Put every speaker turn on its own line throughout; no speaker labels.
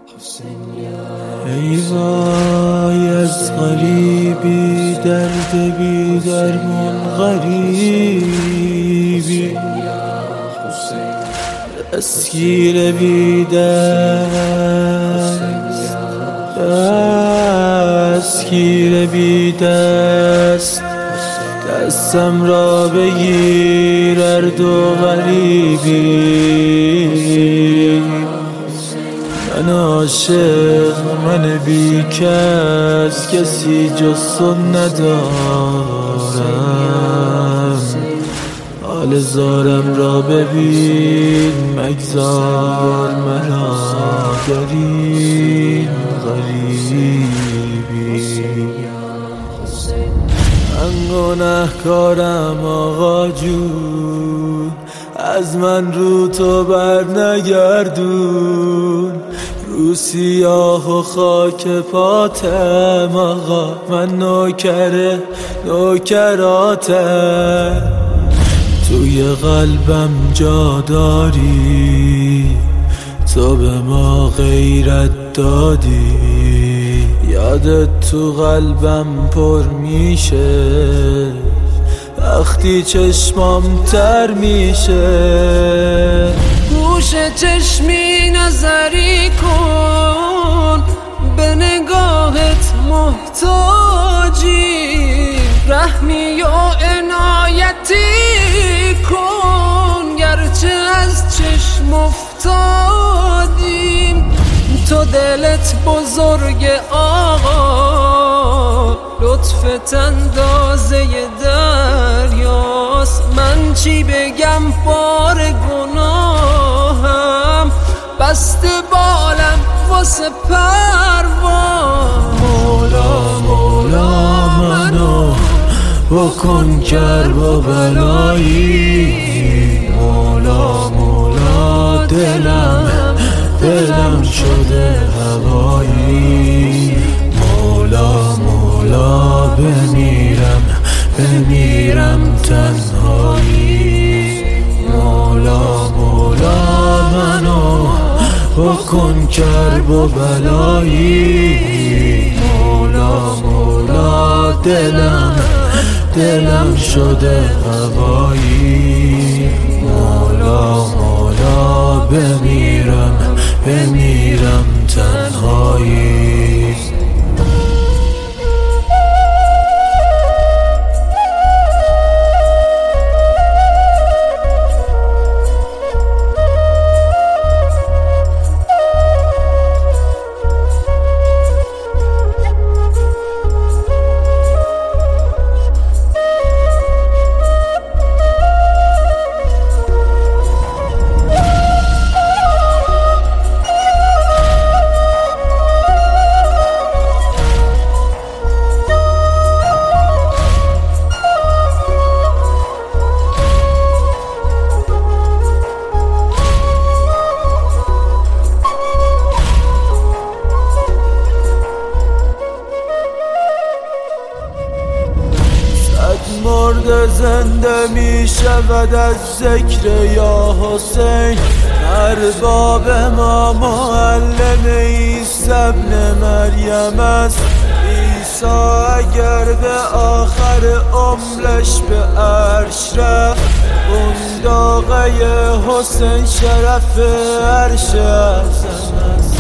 ای وای از غریبی درد بی درمان غریبی دستگیر بی دستگیر بی دستم را بگیر هر دو غریبی من عاشق من بی کسی جز تو ندارم حال زارم را ببین مگذار مرا در این غریبی من گنهکارم آقا جون از من رو تو بر نگردون رو سیاه و خاک پاتم آقا من نوکراتم توی قلبم جا داری تو به ما غیرت دادی یادت تو قلبم پر میشه وقتی چشمام تر میشه
گوش چشمی نظری کن به نگاهت محتاجی رحمی و عنایتی کن گرچه از چشم افتادیم تو دلت بزرگ آقا لطفت اندازه دریاست من چی بگم بار گناهم بسته بالم واسه پرواز
مولا منو بکن کرب و بلایی مولا دلم شده هوایی مولا بمیرم تنهایی مولا منو بکن کرب و بلایی مولا دلم شده هوایی مولا بمیرم تنهایی مرد زنده می شود از ذکر یا حسین ارباب ما معلم عیسی ابن مریم است عیسی اگر به آخر عمرش به عرش رفت بنداغه حسین شرف عرش اعظم است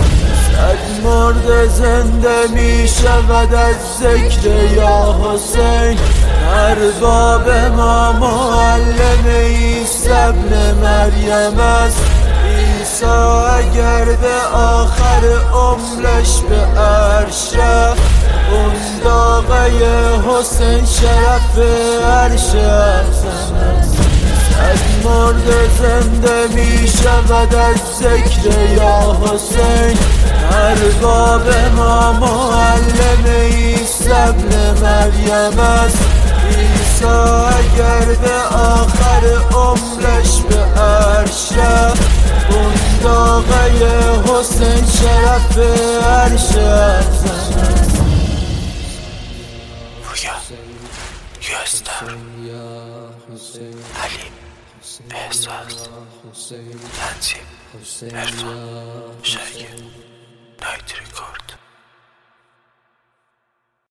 مرد زنده می شود از ذکر یا حسین ارباب ما معلم عیسی ابن مریم است عیسی اگر به آخر عمرش به عرش رفت بنداغه حسین شرف عرش اعظم است مرد زنده می شود از ذکر یا حسین ارباب ما معلم عیسی ابن مریم است عیسی اگر به آخر عمرش به عرش رفت بنداغه حسین شرف عرش اعظم است
یستر حلیم احساس تنظیم عرفان شاگرد